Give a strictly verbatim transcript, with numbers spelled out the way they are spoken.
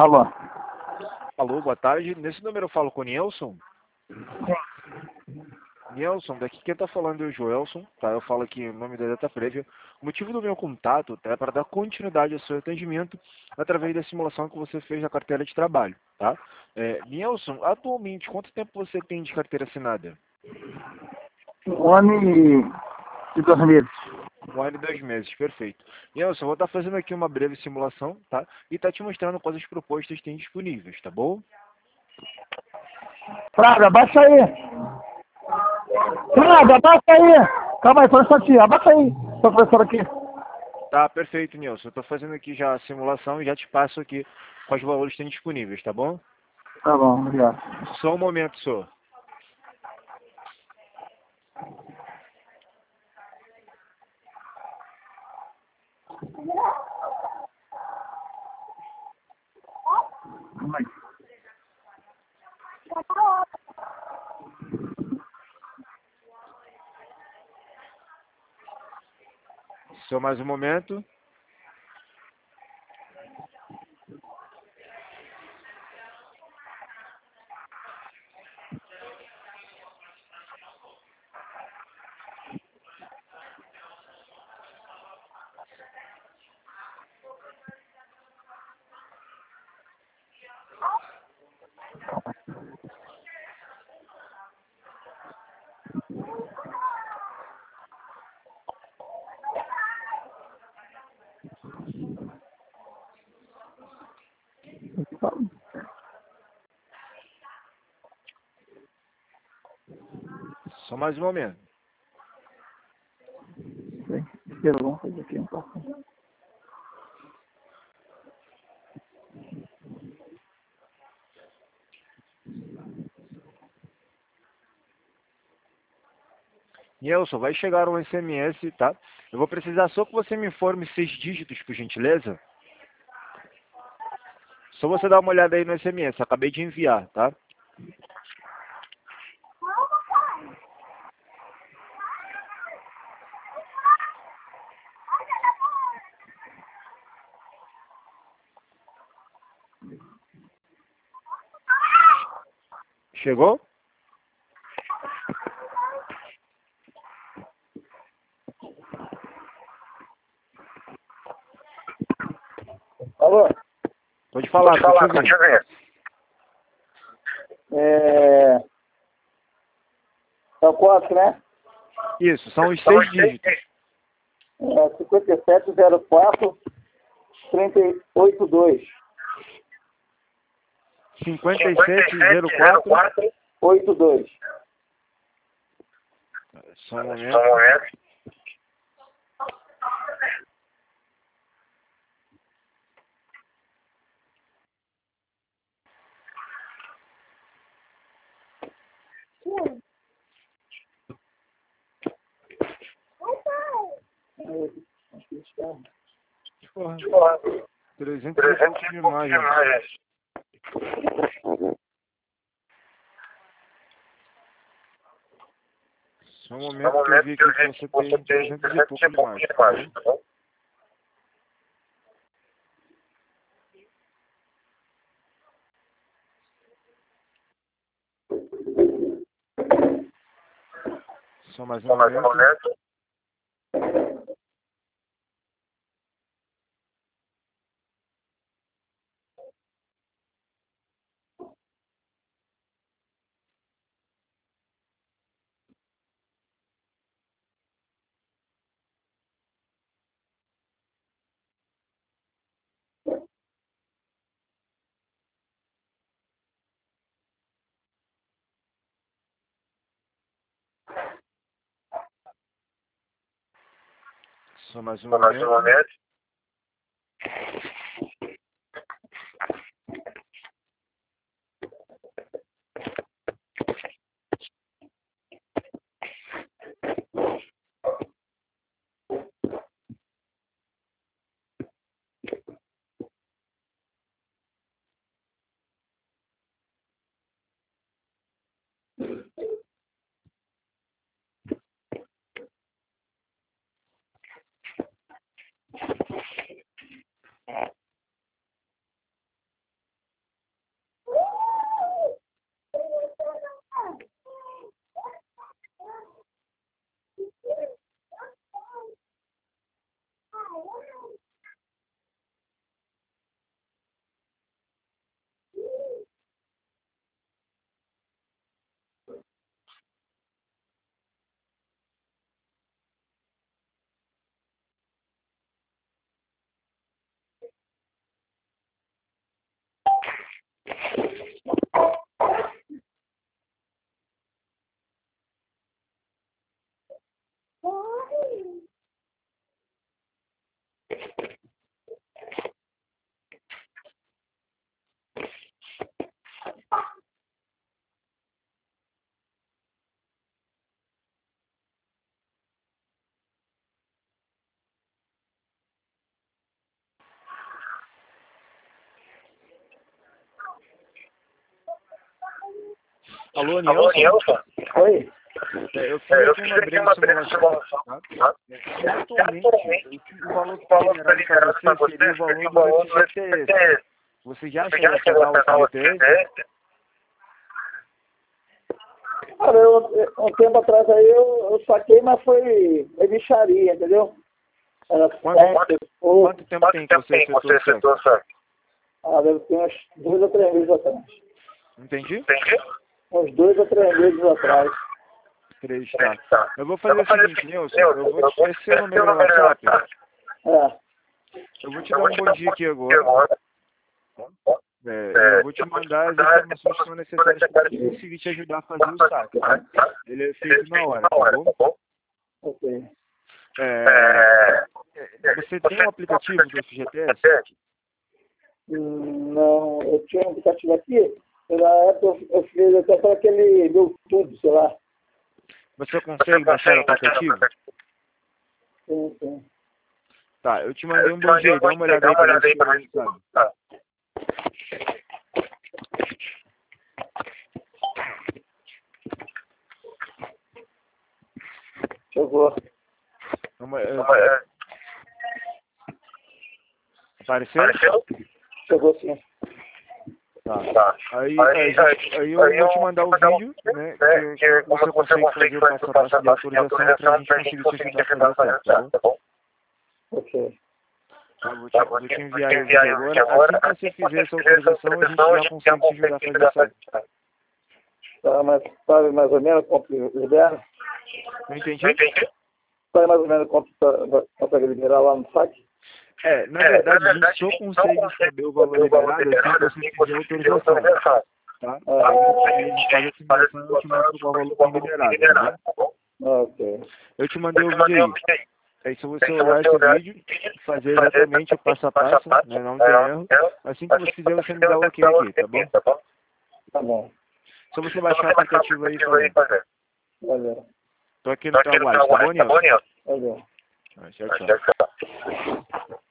Alô? Alô, boa tarde. Nesse número eu falo com o Nilson. Nilson, daqui quem tá falando é o Joelson, tá? Eu falo aqui o nome da Data Prévia. O motivo do meu contato tá, é para dar continuidade ao seu atendimento através da simulação que você fez na carteira de trabalho, tá? É, Nilson, atualmente, quanto tempo você tem de carteira assinada? Um ano e e dois meses. Um ano e dois meses, perfeito. Nilson, eu vou estar fazendo aqui uma breve simulação, tá? E tá te mostrando quais as propostas tem disponíveis, tá bom? Fraga, abaixa aí. Fraga, abaixa aí. Calma aí, só um instantinho. Abaixa aí. Sou professor aqui. Tá, perfeito, Nilson. Eu tô fazendo aqui já a simulação e já te passo aqui quais valores tem disponíveis, tá bom? Tá bom, obrigado. Só um momento, senhor. Calma aí. Só mais um momento. Só mais um momento. Espera, vamos fazer aqui um pouco. Nilson, vai chegar um S M S, tá? Eu vou precisar só que você me informe seis dígitos, por gentileza. Só você dar uma olhada aí no S M S. Acabei de enviar, tá? Chegou? Alô? Pode falar, tô te ouvindo. É... É o código, né? Isso, são os seis dígitos. É cinquenta e sete zero quatro trinta e oito dois. cinquenta e sete zero quatro. oito dois. Só um momento. Porra, trezentos e poucos de imagens. Só um momento que eu vi aqui que você tem trezentos e poucos de imagens, tá bom? Só mais um momento. Só mais um momento. Alô, Alô, Nilson? Nilson? Oi? É, eu fiz É, eu aqui fiz uma aqui breve uma breve simulação, simulação, tá? tá? É, atualmente, o valor que O está valor que está liberado para liberado para você você seria o seria valor o do valor do F G T S. F G T S. Você já Você chegou já a chegou pegar a o pegar o F G T S? F G T S? Cara, eu, eu- um tempo atrás aí eu, eu saquei, mas foi é bicharia, entendeu? Era Quanto, sete, oito, quanto tempo tem que Quanto você tempo efetuou você o saque? efetuou o saque? ah, deve ter uns dois ou três meses atrás. Entendi? Entendi? Uns dois ou três meses atrás. Três, tá. Tá. Eu vou Eu fazer vou o fazer seguinte, o Nilson, seguinte, eu vou te esse seu número no número no WhatsApp. WhatsApp. É, Eu vou te Eu dar vou um te bom dar um dia aqui bom dia agora. agora. É, É, eu vou te mandar as informações que são necessárias para você conseguir te ajudar a fazer o saque, tá? Ele é feito na hora, tá bom? ok. É, É, você tem um aplicativo do F G T S? Hum, Não, eu tinha um aplicativo aqui, na época eu, eu fiz até para aquele meu tudo, sei lá. Você consegue baixar o aplicativo? Sim, sim. Tá, eu te mandei um bom dia, dá uma olhada aí para ver se chegou, sabe? Tá. Chegou. Uma, é, É, apareceu? Apareceu? Chegou sim. Tá. Tá. Aí, Aí, a gente- aí eu vou te mandar o vídeo, né? Que, que você consegue fazer o passo a passo de autorização para a gente conseguir te ajudar a fazer o certo, tá bom? tá bom? Ok. Eu vou te, vou te enviar aí o vídeo agora. Assim que você fizer essa autorização, a gente já consegue te ajudar a fazer o certo. Tá, mas sabe mais ou menos quanto libera? Não entendi? Não entendi? Sabe mais ou menos quanto tá- consegue liberar lá no saque? É, na É, verdade, a gente só consegue saber o valor liberado assim que você fizer a autorização, tá? Ah, A gente faz a simulação e eu te mostro qual valor tem liberado, tá bom? ok. Eu te mandei o vídeo aí. Aí se você olhar esse vídeo, fazer exatamente o passo a passo, né, não tem erro. Assim que você fizer, você me dá o ok aqui, tá bom? Tá bom. Só você baixar o aplicativo aí e fazer. Valeu. Tô aqui no teu aguardo, tá bom, Nilson? Valeu. Tchau, tchau. Tchau, tchau.